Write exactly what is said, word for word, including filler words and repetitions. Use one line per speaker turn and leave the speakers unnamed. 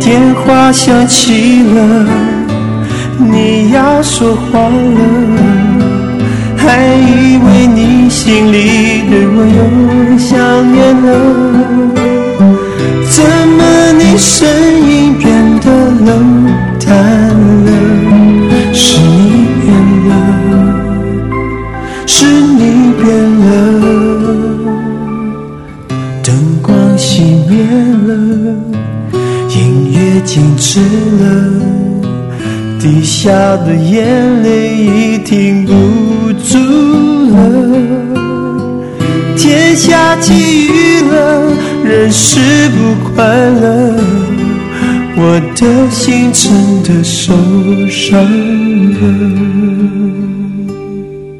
电话响起了，你要说话了，还以为你心里对我又想念了，怎么你声音变得冷淡了？是你变了，是你变了，灯光熄灭了，音乐静止了，滴下的眼泪已停不住了，天下起雨了，人是不快乐，我的心真的受伤了。